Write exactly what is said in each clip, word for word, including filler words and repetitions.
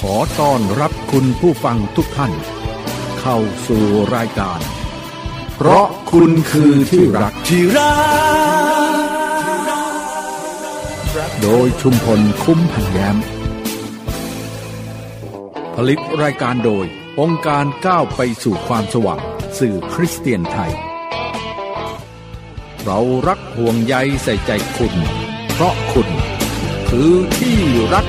อต้อนรับคุณผู้ฟังทุกท่านเข้าสู่รายการเพราะคุณคือที่รักที่รักโดยชุมพลคุ้มพันแย้มผลิตรายการโดยองค์การก้าวไปสู่ความสว่างสื่อคริสเตียนไทยเรารักห่วงใยใส่ใจคุณเพราะคุณคือที่รัก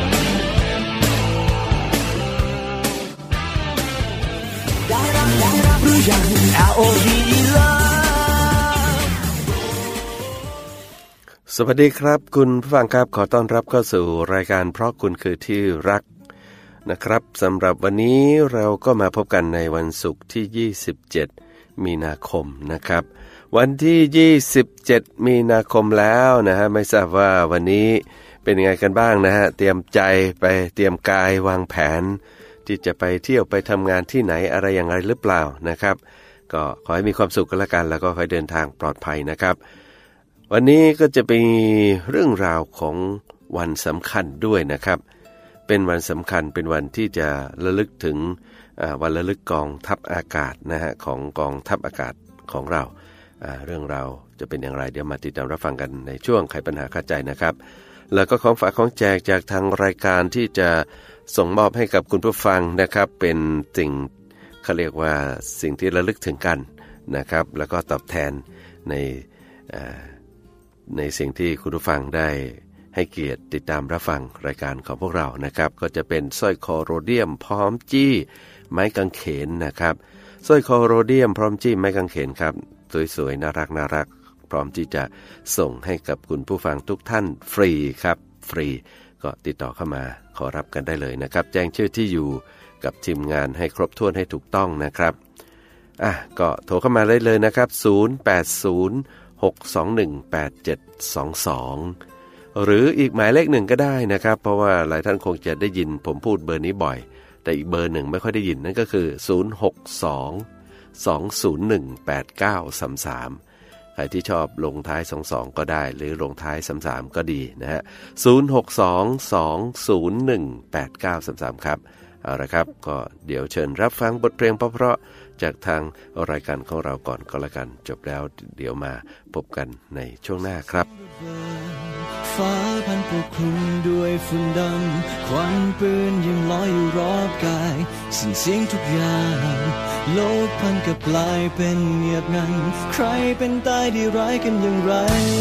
สวัสดีครับคุณผู้ฟังครับขอต้อนรับเข้าสู่รายการเพราะคุณคือที่รักนะครับสำหรับวันนี้เราก็มาพบกันในวันศุกร์ที่ยี่สิบเจ็ดมีนาคมนะครับวันที่ยี่สิบเจ็ดมีนาคมแล้วนะฮะไม่ทราบว่าวันนี้เป็นยังไงกันบ้างนะฮะเตรียมใจไปเตรียมกายวางแผนที่จะไปเที่ยวไปทำงานที่ไหนอะไรอย่างไรหรือเปล่านะครับก็ขอให้มีความสุขกันละกันแล้วก็ขอให้เดินทางปลอดภัยนะครับวันนี้ก็จะเป็นเรื่องราวของวันสำคัญด้วยนะครับเป็นวันสำคัญเป็นวันที่จะระลึกถึงวันระลึกกองทัพอากาศนะฮะของกองทัพอากาศของเราเรื่องราวจะเป็นอย่างไรเดี๋ยวมาติดตามรับฟังกันในช่วงไขปัญหาคาใจนะครับแล้วก็ของฝากของแจกจากทางรายการที่จะส่งมอบให้กับคุณผู้ฟังนะครับเป็นสิ่งเขาเรียกว่าสิ่งที่ระลึกถึงกันนะครับแล้วก็ตอบแทนในในสิ่งที่คุณผู้ฟังได้ให้เกียรติติดตามรับฟังรายการของพวกเรานะครับก็จะเป็นสร้อยคอโรเดียมพร้อมจี้ไม้กางเขนนะครับสร้อยคอโรเดียมพร้อมจี้ไม้กางเขนครับสวยๆน่ารักน่ารักพร้อมที่จะส่งให้กับคุณผู้ฟังทุกท่านฟรีครับฟรีก็ติดต่อเข้ามาขอรับกันได้เลยนะครับแจ้งชื่อที่อยู่กับทีมงานให้ครบถ้วนให้ถูกต้องนะครับอ่ะก็โทรเข้ามาได้เลยนะครับศูนย์ แปด ศูนย์ หก สอง หนึ่ง แปด เจ็ด สอง สองหรืออีกหมายเลขหนึ่งก็ได้นะครับเพราะว่าหลายท่านคงจะได้ยินผมพูดเบอร์นี้บ่อยแต่อีกเบอร์หนึ่งไม่ค่อยได้ยินนั่นก็คือศูนย์ หก สอง สอง ศูนย์ หนึ่ง แปด เก้า สาม สามใครที่ชอบลงท้ายสองสองก็ได้หรือลงท้ายสามสามก็ดีนะฮะศูนย์ หก สอง สอง ศูนย์ หนึ่ง แปด เก้า สาม สามครับเอาละครับก็เดี๋ยวเชิญรับฟังบทเพลงเพราะๆจากทางรายการของเราก่อนก็แล้วกันจบแล้วเดี๋ยวมาพบกันในช่วงหน้าครับฟ้าพันปกคลุมด้วยฝุ่นดำควันปืนยังลอยอยู่รอบกายสิ้นเสียงทุกอย่างโลกพันกับกลายเป็นเงียบงันใครเป็นตายดีร้ายกันอย่างไร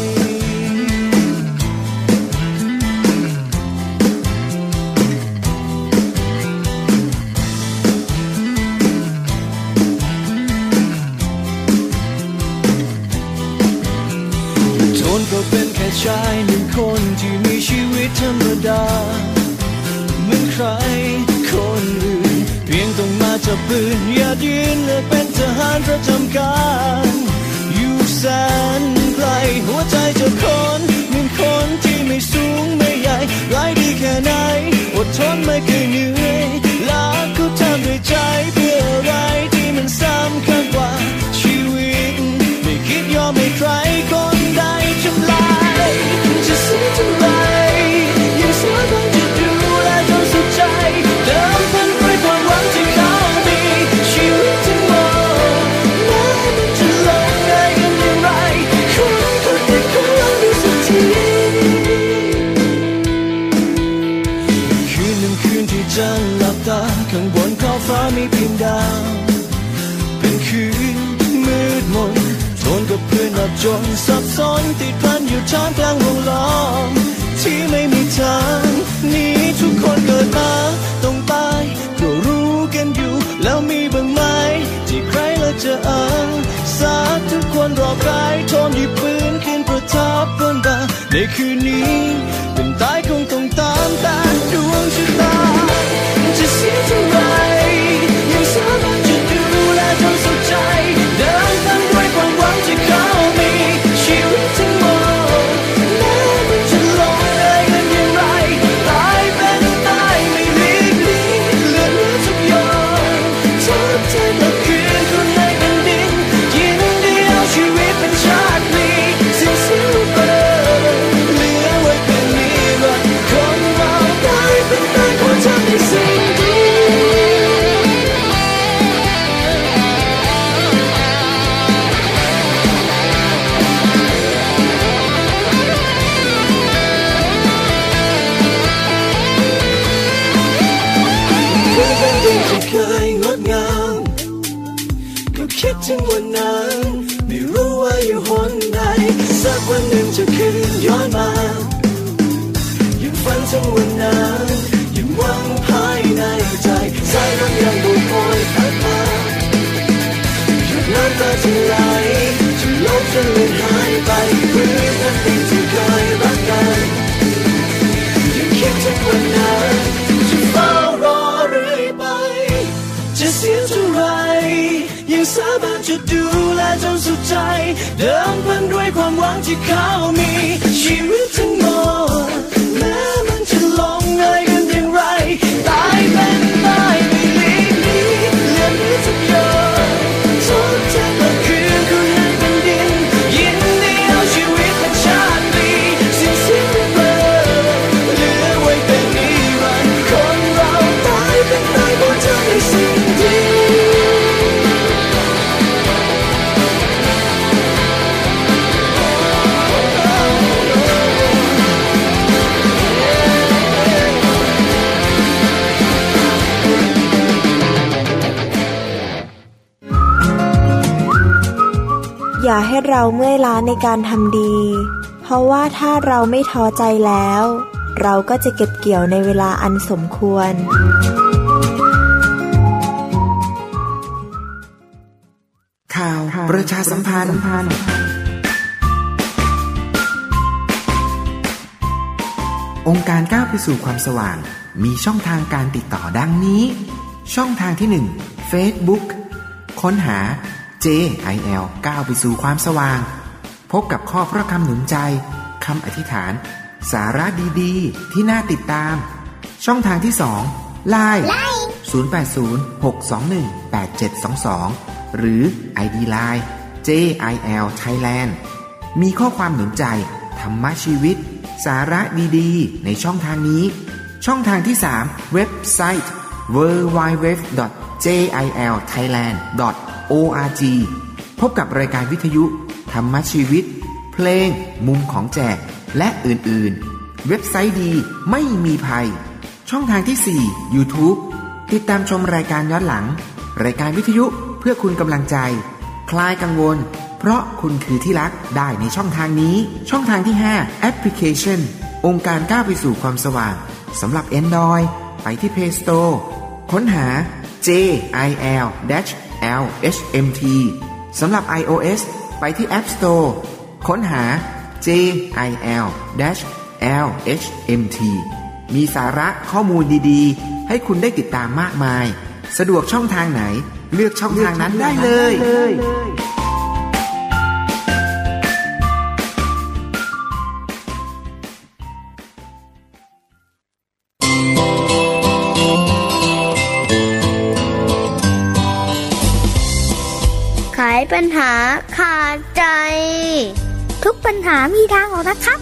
ก็เป็นแค่ชายหนึ่งคนที่มีชีวิตธรรมดาเหมือนใครคนอื่นเพียงต้องมาจับปืนหยัดยืนและเป็นทหารประจำการอยู่แสนไกลหัวใจเจ้าคนเหมือนคนที่ไม่สูงไม่ใหญ่ร้ายดีแค่ไหนอดทนไม่เคยเหนื่อยรักเขาทำด้วยใจเพื่ออะไรที่มันสำคัญกว่าชีวิตไม่คิดยอมให้ใครคนใดทำลายจะเสียเท่าไรยังสามารถจะดูแลจนสุดใจเดิมพันด้วยความหวังที่เขามีชีวิตทั้งหมดแม้มันจะลงได้กันอย่างไรขอให้ได้ขอดูสักทีคืนหนึ่งคืนที่จะหลับตาข้างบนขอบฟ้ามีเพียงดาวเป็นคืนมืดมนทนกับเพื่อนอับจนสับสนติดพันอยู่ท่ามกลางวงล้อมที่ไม่มีทางนี้ทุกคนเกิดมาต้องตายก็รู้กันอยู่แล้วมีบ้างไหมที่ใครละจะอ้างสาทุกคนรอบกายทนหยิบปืนขึ้นประทับบนบ่าในคืนนี้เป็นตายคงต้องตามแต่ดวงชะตาจะเสียเท่าไรยังสามารถจะดูแลจนสุดใจเดินทางด้วยความหวังที่เขามีชีวิตทั้งหมดแม้มันจะลงได้กันอย่างไรตายเป็นตายไม่เหลือยงดงามก็คิดถึงวันนั้นไม่รู้ว่าอยู่หนใดสักวันหนึ่งจะคืนย้อนมายังฝันถึงวันนั้นยังหวังภายในใจสายลมยังโบกโบยพัดมาหยดน้ำตาจะไหลจะลบจะเลือนหายไปเพื่อนั้นเป็นที่เคยรักกันยังคิดถึงวันนั้นจะเฝ้ารอเรื่อยไปจะเสียเท่าไรยังสามารถจะดูแลจนสุดใจเดิมพันด้วยความหวังที่เขามีชีวิตทั้งหมดแม้มันจะลงเอยกันอย่างไรตายเป็นตายไม่หลีกหนีเลื่อนนี้ทุกอย่างทดแทนมาคืนคุณให้เป็นดินยินดีเอาชีวิตเป็นชาตินี้สิ้นสิ้นไปเปล่าเหลือไว้เป็นนิรันดร์คนเราตายเป็นตายเพราะเธอในสิ่งที่อย่าให้เราเมื่อยล้าในการทำดีเพราะว่าถ้าเราไม่ท้อใจแล้วเราก็จะเก็บเกี่ยวในเวลาอันสมควรข่าวประชาสัมพันธ์องค์การก้าวไปสู่ความสว่างมีช่องทางการติดต่อดังนี้ช่องทางที่หนึ่ง Facebook ค้นหา เจ ไอ แอล ก้าวไปสู่ความสว่างพบกับข้อพระคำหนุนใจคำอธิษฐานสาระดีๆที่น่าติดตามช่องทางที่สอง ไลน์ ศูนย์ แปด ศูนย์ หก สอง หนึ่ง แปด เจ็ด สอง สองหรือ ไอ ดี ไลน์ เจ ไอ แอล Thailand มีข้อความหนุนใจธรรมชีวิตสาระดีๆในช่องทางนี้ช่องทางที่สามเว็บไซต์ ดับเบิลยู ดับเบิลยู ดับเบิลยู ดอท เจ ไอ แอล ไทยแลนด์ ดอท โอ อาร์ จี พบกับรายการวิทยุธรรมชีวิตเพลงมุมของแจกและอื่นๆเว็บไซต์ดีไม่มีภัยช่องทางที่สี่ YouTube ติดตามชมรายการย้อนหลังรายการวิทยุเพื่อคุณกำลังใจคลายกังวลเพราะคุณคือที่รักได้ในช่องทางนี้ช่องทางที่ห้าแอปพลิเคชันองค์การก้าวไปสู่ความสว่างสำหรับ Android ไปที่ Play Store ค้นหา เจ ไอ แอล แอล เอช เอ็ม ที สำหรับ iOS ไปที่ App Store ค้นหา เจ ไอ แอล แอล เอช เอ็ม ที มีสาระข้อมูลดีๆให้คุณได้ติดตามมากมายสะดวกช่องทางไหนเลือกช่องทางนั้นได้เลยไขปัญหาขาดใจทุกปัญหามีทางออกนะครับ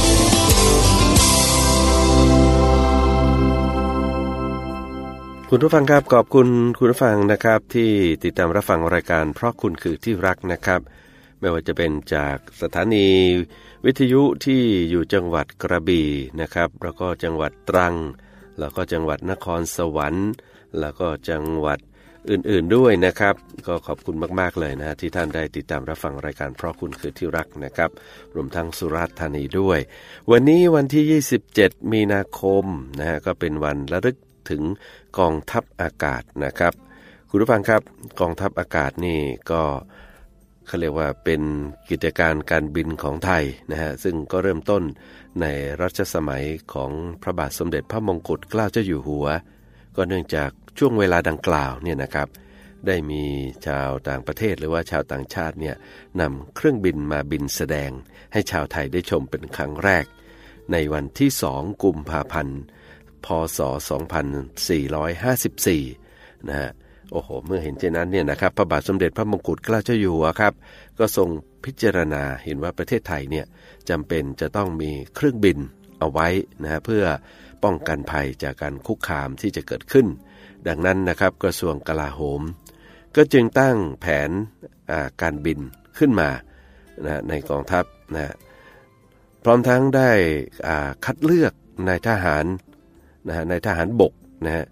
คุณผู้ฟังครับขอบคุณคุณผู้ฟังนะครับที่ติดตามรับฟังรายการเพราะคุณคือที่รักนะครับไม่ว่าจะเป็นจากสถานีวิทยุที่อยู่จังหวัดกระบี่นะครับแล้วก็จังหวัดตรังแล้วก็จังหวัดนครสวรรค์แล้วก็จังหวัดอื่นๆด้วยนะครับก็ขอบคุณมากๆเลยนะที่ท่านได้ติดตามรับฟังรายการเพราะคุณคือที่รักนะครับรวมทั้งสุราษฎร์ธานีด้วยวันนี้วันที่ยี่สิบเจ็ดมีนาคมนะฮะก็เป็นวันระลึกถึงกองทัพอากาศนะครับคุณผู้ฟังครับกองทัพอากาศนี่ก็เขาเรียกว่าเป็นกิจการการบินของไทยนะฮะซึ่งก็เริ่มต้นในรัชสมัยของพระบาทสมเด็จพระมงกุฎเกล้าเจ้าอยู่หัวก็เนื่องจากช่วงเวลาดังกล่าวเนี่ยนะครับได้มีชาวต่างประเทศหรือว่าชาวต่างชาติเนี่ยนำเครื่องบินมาบินแสดงให้ชาวไทยได้ชมเป็นครั้งแรกในวันที่สองกุมภาพันธ์พ.ศ. สองพันสี่ร้อยห้าสิบสี่นะฮะโอ้โหเมื่อเห็นเช่นนั้นเนี่ยนะครับพระบาทสมเด็จพระมงกุฎเกล้าเจ้าอยู่หัวครับก็ทรงพิจารณาเห็นว่าประเทศไทยเนี่ยจำเป็นจะต้องมีเครื่องบินเอาไว้นะฮะเพื่อป้องกันภัยจากการคุกคามที่จะเกิดขึ้นดังนั้นนะครับกระทรวงกลาโหมก็จึงตั้งแผนการบินขึ้นมานะในกองทัพนะพร้อมทั้งได้คัดเลือกนายทหารนะฮะนายทหารบกนะฮะ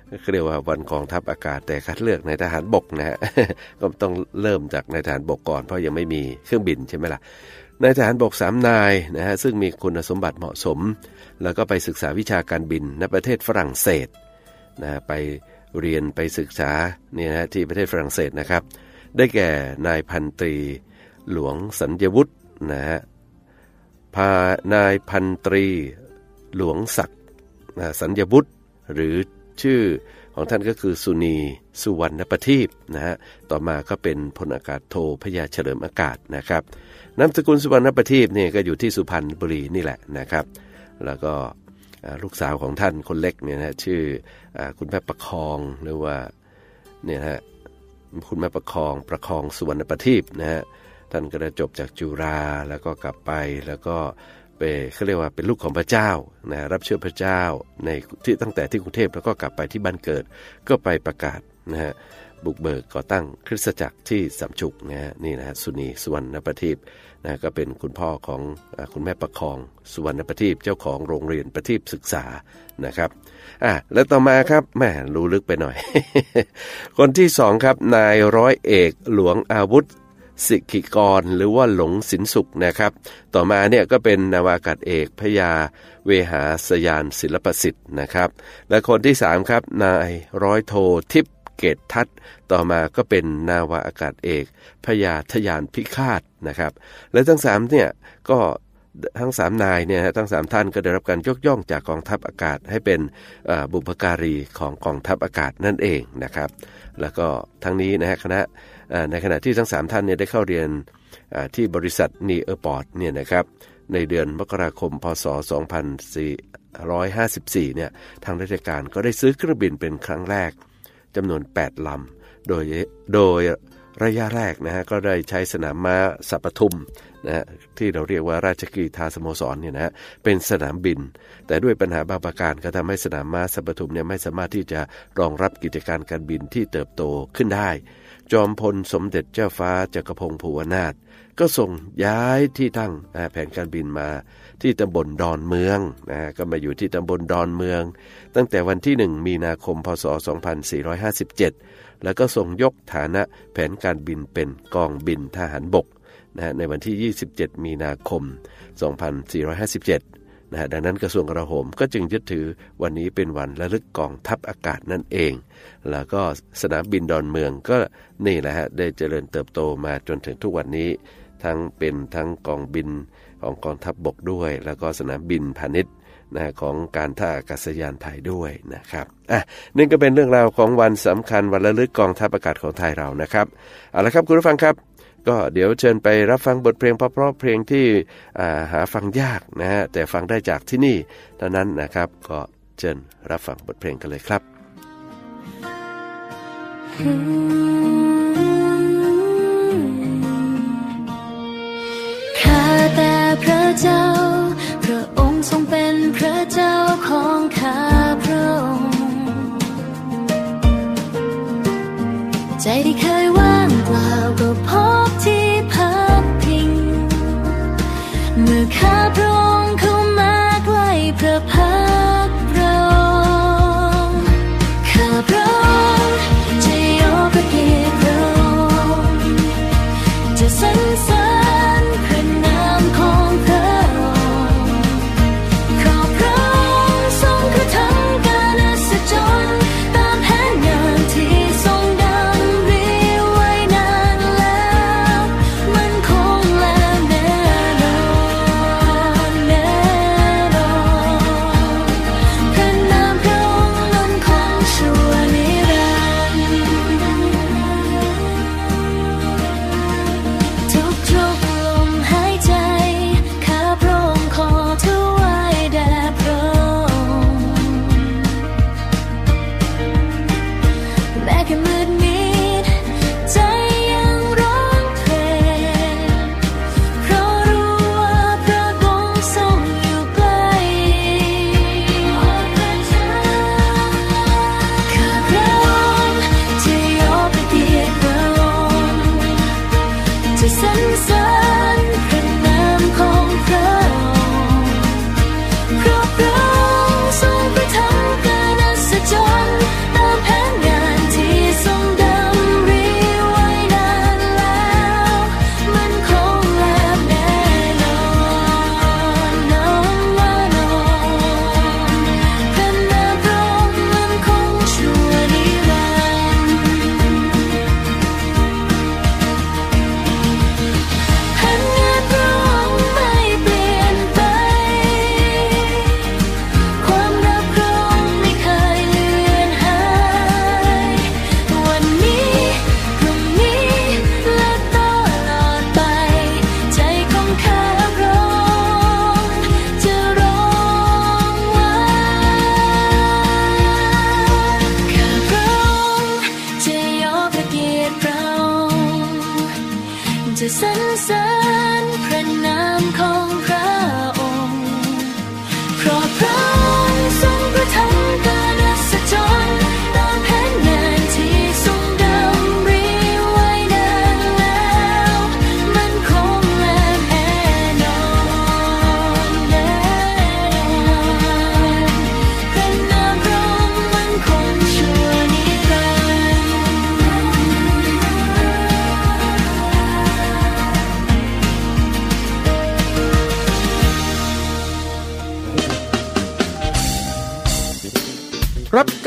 เรียกว่าวันกองทัพอากาศแต่คัดเลือกในทหารบกนะฮะ ก็ต้องเริ่มจากในทหารบกก่อนเพราะยังไม่มีเครื่องบินใช่ไหมล่ะในทหารบกสามนายนะฮะซึ่งมีคุณสมบัติเหมาะสมแล้วก็ไปศึกษาวิชาการบินในประเทศฝรั่งเศสนะไปเรียนไปศึกษาเนี่ยนะที่ประเทศฝรั่งเศสนะครับได้แก่นายพันตรีหลวงสัญญวุฒินะฮะพานายพันตรีหลวงศักดิ์สัญญวุฒิหรือชื่อของท่านก็คือสุนีสุวรรณประทีปนะฮะต่อมาก็เป็นพลอากาศโทพญาเฉลิมอากาศนะครับนามสกุลสุวรรณประทีปเนี่ยก็อยู่ที่สุพรรณบุรีนี่แหละนะครับแล้วก็ลูกสาวของท่านคนเล็กเนี่ยนะชื่อคุณแม่ประคองหรือว่าเนี่ยฮะคุณแม่ประคองประคองสุวรรณประทีปนะฮะท่านก็ได้จบจากจุฬาแล้วก็กลับไปแล้วก็ไปเขาเรียกว่าเป็นลูกของพระเจ้านะรับเชื่อพระเจ้าในที่ตั้งแต่ที่กรุงเทพแล้วก็กลับไปที่บ้านเกิดก็ไปประกาศนะฮะบุกเบิกก่อตั้งคริสตจักรที่สามชุกนะฮะนี่นะฮะสุนีสุวรรณประทีปนะก็เป็นคุณพ่อของคุณแม่ประคองสุวรรณประทีปเจ้าของโรงเรียนประทีปศึกษานะครับอ่ะแล้วต่อมาครับแม่รู้ลึกไปหน่อย คนที่สองครับนายร้อยเอกหลวงอาวุธสิกขิกรหรือว่าหลงสินสุขนะครับต่อมาเนี่ยก็เป็นนาวากาศเอกพญาเวหาสยานศิลปสิทธิ์นะครับและคนที่สามครับนายร้อยโททิพย์เกตทัศน์ต่อมาก็เป็นนาวาอากาศเอกพญาทยานพิฆาตนะครับและทั้งสามเนี่ยก็ทั้งสามนายเนี่ยทั้งสามท่านก็ได้รับการยกย่องจากกองทัพอากาศให้เป็นบุพการีของกองทัพอากาศนั่นเองนะครับแล้วก็ทั้งนี้นะฮะคณะในขณะที่ทั้งสามท่านเนี่ยได้เข้าเรียนที่บริษัทนีเออร์พอร์ตเนี่ยนะครับในเดือนมกราคมพศสองพันสี่ร้อยห้าสิบสี่เนี่ยทางราชการก็ได้ซื้อเครื่องบินเป็นครั้งแรกจำนวนแปดลำโดยโดยระยะแรกนะฮะก็ได้ใช้สนามม้าสัปทุมนะฮะที่เราเรียกว่าราชกีฬาสโมสรเนี่ยนะฮะเป็นสนามบินแต่ด้วยปัญหาบางประการก็ทำให้สนามม้าสัปทุมเนี่ยไม่สามารถที่จะรองรับกิจการการบินที่เติบโตขึ้นได้จอมพลสมเด็จเจ้าฟ้าจักรพงศ์ภูวนาถก็ส่งย้ายที่ตั้งแผนการบินมาที่ตำบลดอนเมืองนะก็มาอยู่ที่ตำบลดอนเมืองตั้งแต่วันที่หนึ่งมีนาคมพศสองพันสี่ร้อยห้าสิบเจ็ดแล้วก็ส่งยกฐานะแผนการบินเป็นกองบินทหารบกนะในวันที่ยี่สิบเจ็ดมีนาคมสองพันสี่ร้อยห้าสิบเจ็ดนะดังนั้นกระทรวงกลาโหมก็จึงยึดถือวันนี้เป็นวันระลึกกองทัพอากาศนั่นเองแล้วก็สนามบินดอนเมืองก็นี่แหละฮะได้เจริญเติบโตมาจนถึงทุกวันนี้ทั้งเป็นทั้งกองบินของกองทัพบกด้วยแล้วก็สนามบินพาณิชย์นะของการท่าอากาศยานไทยด้วยนะครับอ่ะนี่ก็เป็นเรื่องราวของวันสำคัญวันระลึกกองทัพอากาศของไทยเรานะครับเอาละครับคุณผู้ฟังครับก็เดี๋ยวเชิญไปรับฟังบทเพลงเพราะๆเพลงที่หาฟังยากนะฮะแต่ฟังได้จากที่นี่เท่านั้นนะครับก็เชิญรับฟังบทเพลงกันเลยครับข้าแต่พระเจ้าพระองค์ทรงเป็นพระเจ้าของข้าพระองค์ใจที่เคยว่างเปล่าก็พบที่พักพิงเมื่อข้าพระองค์เข้ามาใกล้พระพักพระองค์ข้าพระองค์จะยกพระเกียรติพระองค์จะสรรเสริญพระนามของพระองค์ขอพระองค์ทรงกระทำการอัศจรรย์ตามแผนงานที่ทรงดำริไว้นานแล้วมันคงและแน่นอนแน่นอนพระนามพระองค์นั้นคงชั่วนิรันดร์ทุกทุกลมหายใจข้าพระองค์ขอถวายแด่พระองค์แม้แค่มืดมิดใจยังร้องเพลงเพราะรู้ว่าพระองค์ทรงอยู่ใกล้ข้าพระองค์จะยกพระเกียรติพระองค์จะสรรเสริญพระนามของพระองค์เพราะพระองค์ทรงกระทำการอัศจรรย์ตา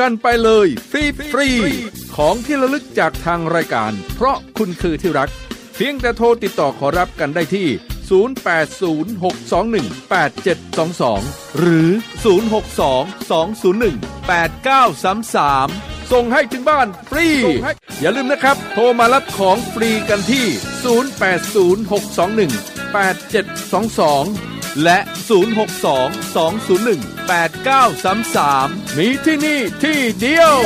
กันไปเลยฟรีฟรีของที่ระลึกจากทางรายการเพราะคุณคือที่รักเพียงแต่โทรติดต่อขอรับกันได้ที่ศูนย์ แปด ศูนย์ หก สอง หนึ่ง แปด เจ็ด สอง สองหรือศูนย์ หก สอง สอง ศูนย์ หนึ่ง แปด เก้า สาม สามส่งให้ถึงบ้านฟรีอย่าลืมนะครับโทรมารับของฟรีกันที่ศูนย์ แปด ศูนย์ หก สอง หนึ่ง แปด เจ็ด สอง สองและศูนย์ หก สอง สอง ศูนย์ หนึ่ง แปด เก้า สาม สามมีที่นี่ที่เดียว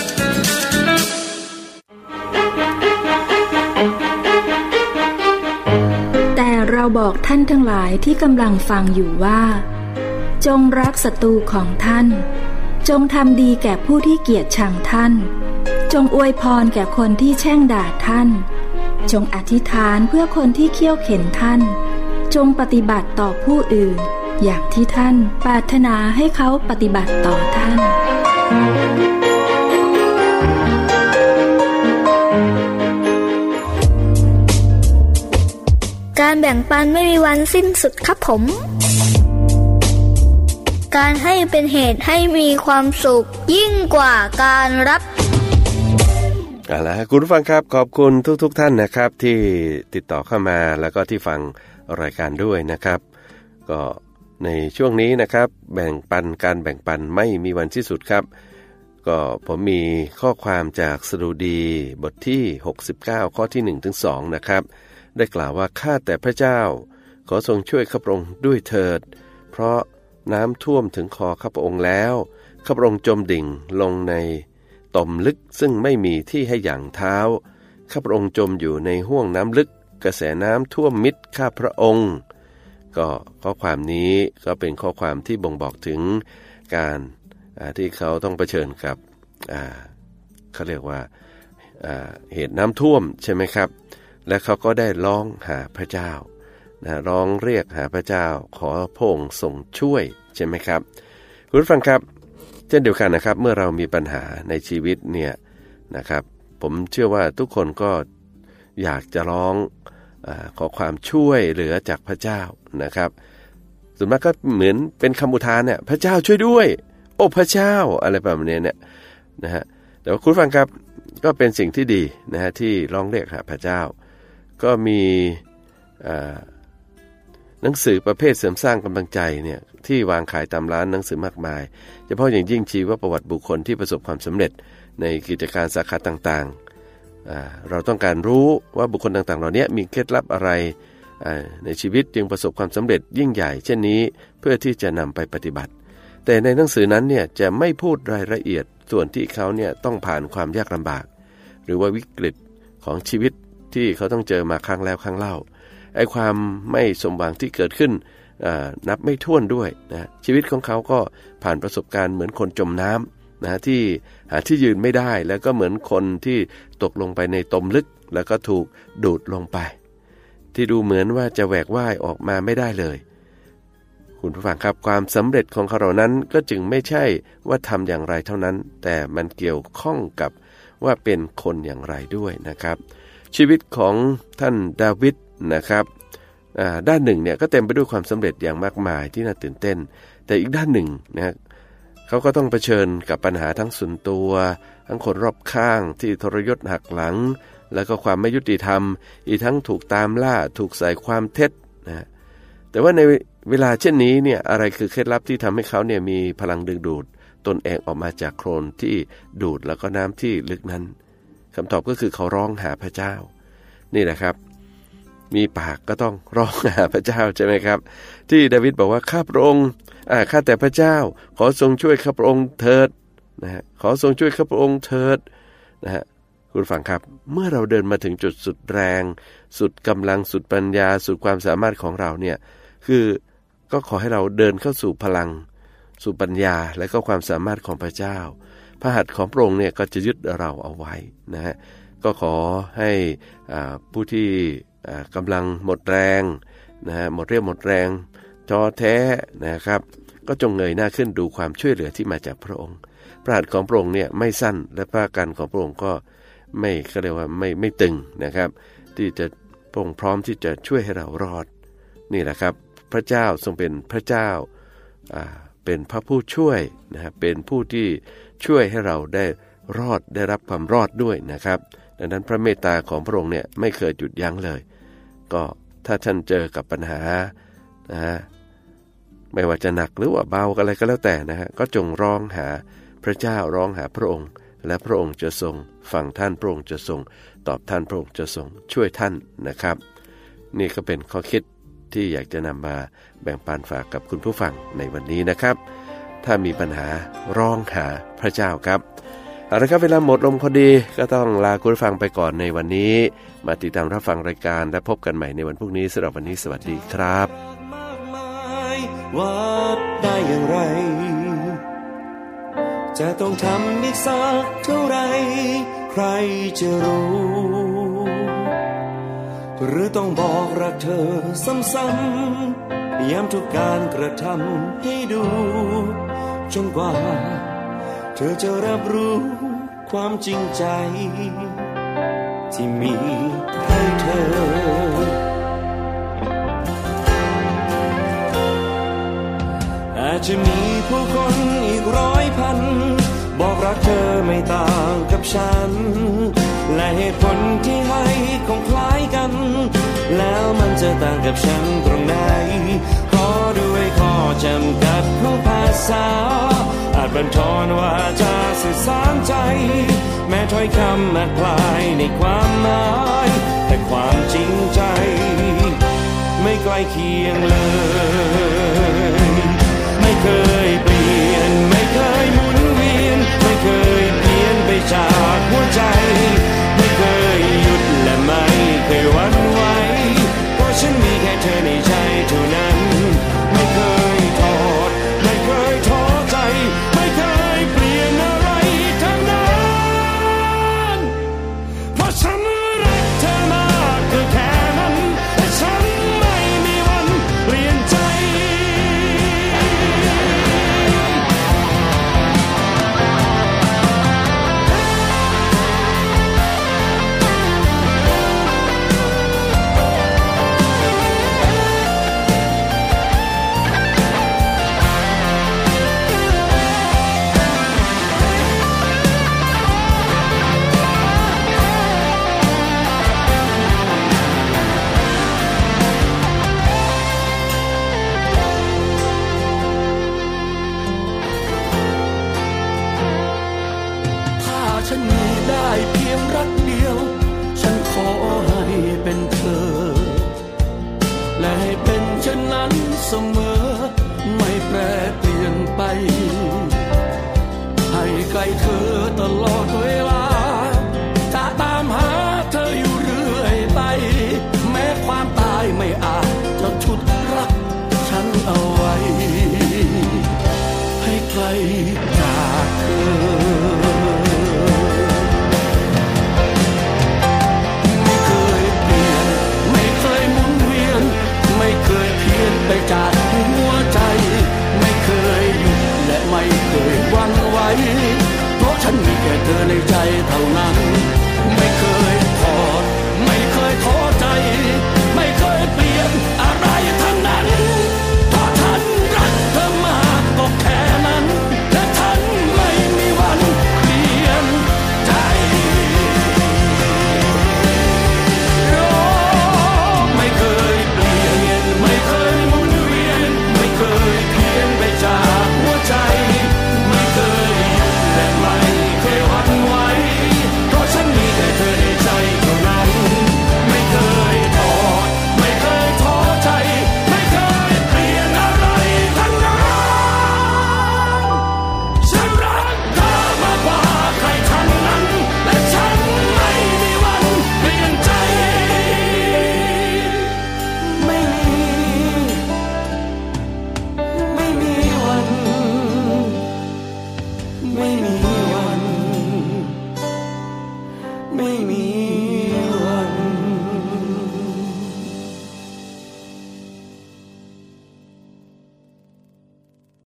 แต่เราบอกท่านทั้งหลายที่กำลังฟังอยู่ว่าจงรักศัตรูของท่านจงทำดีแก่ผู้ที่เกลียดชังท่านจงอวยพรแก่คนที่แช่งด่าท่านจงอธิษฐานเพื่อคนที่เคี่ยวเข็นท่านจงปฏิบัติต่อผู้อื่นอย่างที่ท่านปรารถนาให้เขาปฏิบัติต่อท่านการแบ่งปันไม่มีวันสิ้นสุดครับผมการให้เป็นเหตุให้มีความสุขยิ่งกว่าการรับเอาล่ะคุณผู้ฟังครับขอบคุณทุกๆ ท่านนะครับที่ติดต่อเข้ามาแล้วก็ที่ฟังรายการด้วยนะครับก็ในช่วงนี้นะครับแบ่งปันการแบ่งปันไม่มีวันสิ้นสุดครับก็ผมมีข้อความจากสดุดีบทที่หกสิบเก้าข้อที่หนึ่งถึงสองนะครับได้กล่าวว่าข้าแต่พระเจ้าขอทรงช่วยข้าพระองค์ด้วยเถิดเพราะน้ำท่วมถึงคอข้าพระองค์แล้วข้าพระองค์จมดิ่งลงในต่อมลึกซึ่งไม่มีที่ให้หยั่งเท้าข้าพระองค์จมอยู่ในห้วงน้ำลึกกระแสน้ำท่วมมิดข้าพระองค์ก็ข้อความนี้ก็เป็นข้อความที่บ่งบอกถึงการที่เขาต้องเผชิญกับเขาเรียกว่าเหตุน้ำท่วมใช่ไหมครับและเขาก็ได้ร้องหาพระเจ้านะร้องเรียกหาพระเจ้าขอพระองค์ทรงช่วยใช่ไหมครับคุณผู้ฟังครับเช่นเดียวกันนะครับเมื่อเรามีปัญหาในชีวิตเนี่ยนะครับผมเชื่อว่าทุกคนก็อยากจะร้องอ่าขอความช่วยเหลือจากพระเจ้านะครับส่วนมากก็เหมือนเป็นคำอุทานเนี่ยพระเจ้าช่วยด้วยโอ้พระเจ้าอะไรประมาณนี้เนี่ยนะฮะแต่ว่าคุณฟังครับก็เป็นสิ่งที่ดีนะฮะที่ร้องเรียกหาพระเจ้าก็มีอ่าหนังสือประเภทเสริมสร้างกำลังใจเนี่ยที่วางขายตามร้านหนังสือมากมายเฉพาะอย่างยิ่งชีวประวัติบุคคลที่ประสบความสำเร็จในกิจการสาขาต่างๆเราต้องการรู้ว่าบุคคลต่างๆเหล่านี้มีเคล็ดลับอะไรในชีวิตจึงประสบความสำเร็จยิ่งใหญ่เช่นนี้เพื่อที่จะนำไปปฏิบัติแต่ในหนังสือนั้นเนี่ยจะไม่พูดรายละเอียดส่วนที่เขาเนี่ยต้องผ่านความยากลำบากหรือว่าวิกฤตของชีวิตที่เขาต้องเจอมาครั้งแล้วครั้งเล่าไอ้ความไม่สมหวังที่เกิดขึ้นนับไม่ถ้วนด้วยนะชีวิตของเขาก็ผ่านประสบการณ์เหมือนคนจมน้ำนะที่หาที่ยืนไม่ได้แล้วก็เหมือนคนที่ตกลงไปในตมลึกแล้วก็ถูกดูดลงไปที่ดูเหมือนว่าจะแหวกว่ายออกมาไม่ได้เลยคุณผู้ฟังครับความสำเร็จของเขาเหล่านั้นก็จึงไม่ใช่ว่าทำอย่างไรเท่านั้นแต่มันเกี่ยวข้องกับว่าเป็นคนอย่างไรด้วยนะครับชีวิตของท่านดาวิดนะครับด้านหนึ่งเนี่ยก็เต็มไปด้วยความสำเร็จอย่างมากมายที่น่าตื่นเต้นแต่อีกด้านหนึ่งนะเขาก็ต้องเผชิญกับปัญหาทั้งส่วนตัวทั้งคนรอบข้างที่ทรยศหักหลังแล้วก็ความไม่ยุติธรรมอีกทั้งถูกตามล่าถูกใส่ความเท็จนะแต่ว่าในเวลาเช่นนี้เนี่ยอะไรคือเคล็ดลับที่ทำให้เขาเนี่ยมีพลังดึงดูดตนเองออกมาจากโคลนที่ดูดแล้วก็น้ำที่ลึกนั้นคำตอบก็คือเขาร้องหาพระเจ้านี่แหละครับมีปากก็ต้องร้องหาพระเจ้าใช่ไหมครับที่ดาวิดบอกว่าข้าพระองค์ข้าแต่พระเจ้าขอทรงช่วยข้าพระองค์เถิดนะฮะขอทรงช่วยข้าพระองค์เถิดนะฮะคุณฟังครับเมื่อเราเดินมาถึงจุดสุดแรงสุดกำลังสุดปัญญาสุดความสามารถของเราเนี่ยคือก็ขอให้เราเดินเข้าสู่พลังสู่ปัญญาและก็ความสามารถของพระเจ้าพระหัตถ์ของพระองค์เนี่ยก็จะยึดเราเอาไว้นะฮะก็ขอให้ผู้ที่กำลังหมดแรงนะฮะหมดเรี่ยวหมดแรงท้อแท้นะครับก็จงเงยหน้าขึ้นดูความช่วยเหลือที่มาจากพระองค์พระหัตถ์ของพระองค์เนี่ยไม่สั้นและพระกันของพระองค์ก็ไม่เขาเรียกว่าไม่ไม่ตึงนะครับที่จะพระองค์พร้อมที่จะช่วยให้เรารอดนี่แหละครับพระเจ้าทรงเป็นพระเจ้าเป็นพระผู้ช่วยนะเป็นผู้ที่ช่วยให้เราได้รอดได้รับความรอดด้วยนะครับดังนั้นพระเมตตาของพระองค์เนี่ยไม่เคยหยุดยั้งเลยก็ถ้าท่านเจอกับปัญหานะฮะไม่ว่าจะหนักหรือว่าเบาอะไรก็แล้วแต่นะฮะก็จงร้องหาพระเจ้าร้องหาพระองค์และพระองค์จะทรงฟังท่านพระองค์จะทรงตอบท่านพระองค์จะทรงช่วยท่านนะครับนี่ก็เป็นข้อคิดที่อยากจะนำมาแบ่งปันฝากกับคุณผู้ฟังในวันนี้นะครับถ้ามีปัญหาร้องหาพระเจ้าครับเอาละครับเวลาหมดลงพอดีก็ต้องลาคุณผู้ฟังไปก่อนในวันนี้มาติดตามรับฟังรายการและพบกันใหม่ในวันพรุ่งนี้สำหรับวันนี้สวัสดีครับว่าได้อย่างไรจะต้องทำอีกสักเท่าไรใครจะรู้หรือต้องบอกรักเธอซ้ำๆย้ำทุกการกระทำให้ดูจนกว่าเธอจะรับรู้ความจริงใจที่มีให้เธออาจจะมีผู้คนอีกร้อยพันบอกรักเธอไม่ต่างกับฉันและเหตุผลที่ให้คงคล้ายกันแล้วมันจะต่างกับฉันตรงไหนขอด้วยข้อจำกัดของภาษาอาจบั่นทอนว่าจะสื่อสารใจแม้ถ้อยคำอาจพลายในความหมายแต่ความจริงใจไม่ใกล้เคียงเลยไม่เคยเปลี่ยนไม่เคยหมุนเวียนไม่เคยเปลี่ยนไปจากหัวใจไม่เคยหยุดและไม่เคยหวั่นไหวเพราะฉันมีแค่เธอในใจเท่านั้นไม่เคยทอดไม่เคยท้อใจไม่เคยเปลี่ยนอะไรทั้งนั้นเพราะฉันรักเธอมากก็แค่นั้นแต่ฉันไม่มีวันเปลี่ยนใจฉันมีได้เพียงรักเดียวฉันขอให้เป็นเธอและให้เป็นเช่นนั้นเสมอไม่แปรเปลี่ยนไปให้ใกล้เธอตลอดเวลาจะตามหาเธออยู่เรื่อยไปแม้ความตายไม่อาจจะฉุดรักฉันเอาไว้ให้ไกลจากเธอไปจากหัวใจไม่เคยหยุดและไม่เคยหวั่นไหวเพราะฉันมีแค่เธอในใจเท่านั้น